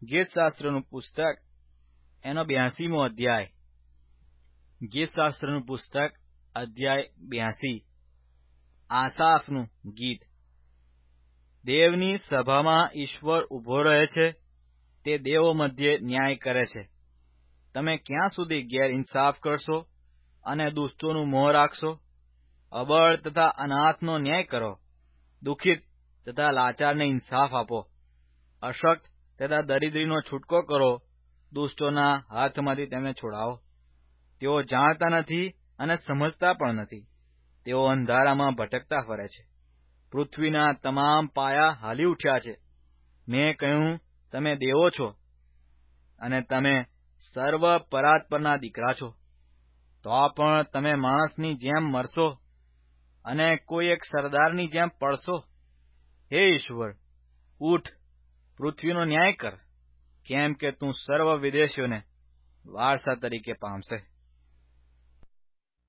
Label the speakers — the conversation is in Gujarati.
Speaker 1: ગીતશાસ્ત્રનું પુસ્તક એનો 82મો અધ્યાય. ગીતશાસ્ત્રનું પુસ્તક અધ્યાય 82. આસાફનું ગીત. દેવની સભામાં ઈશ્વર ઉભો રહે છે, તે દેવો મધ્યે ન્યાય કરે છે. તમે ક્યાં સુધી ગેરઇન્સાફ કરશો અને દુષ્ટોનું મોં રાખશો? અબળ તથા અનાથનો ન્યાય કરો, દુઃખિત તથા લાચારને ઇન્સાફ આપો. અશક્ત તથા દરિદ્રીનો છૂટકો કરો, દુષ્ટોના હાથમાંથી તેમને છોડાવો. તેઓ જાણતા નથી અને સમજતા પણ નથી. તેઓ અંધારામાં ભટકતા ફરે છે. પૃથ્વીના તમામ પાયા હાલી ઉઠ્યા છે. મેં કહ્યું, તમે દેવો છો અને તમે સર્વ પરાત્પરના દીકરા છો. તો પણ તમે માણસની જેમ મરશો અને કોઈ એક સરદારની જેમ પડશો. હે ઈશ્વર, ઉઠ, પૃથ્વીનો ન્યાય કર, કેમ કે તું સર્વ વિદેશીઓને વારસા તરીકે પામશે.